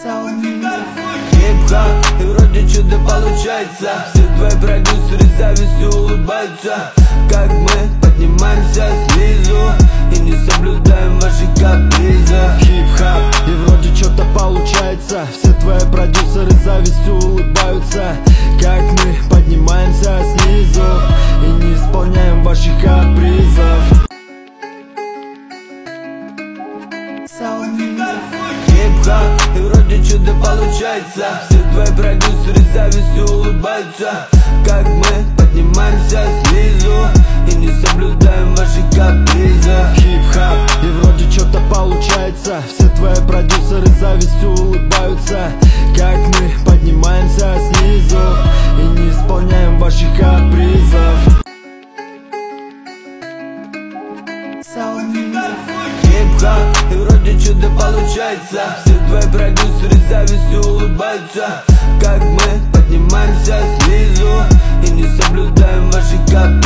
Хип-хоп, и вроде что-то получается. Все твои продюсеры завистью улыбаются, как мы поднимаемся снизу и не соблюдаем ваши капризы. Хип-хоп, и вроде что-то получается. Все твои продюсеры завистью улыбаются, как мы поднимаемся снизу и не исполняем ваших капризов. Хип-хоп, и вроде что-то получается. Все твои продюсеры завистью улыбаются, как мы поднимаемся снизу и не соблюдаем ваши капризы. Хип-хоп, и вроде что-то получается. Все твои продюсеры завистью улыбаются, как мы поднимаемся снизу и не исполняем ваших капризов. Хип-хоп, и вроде что-то получается. Все твои продюсеры завистью улыбаются, как мы поднимаемся снизу и не соблюдаем ваши капризы.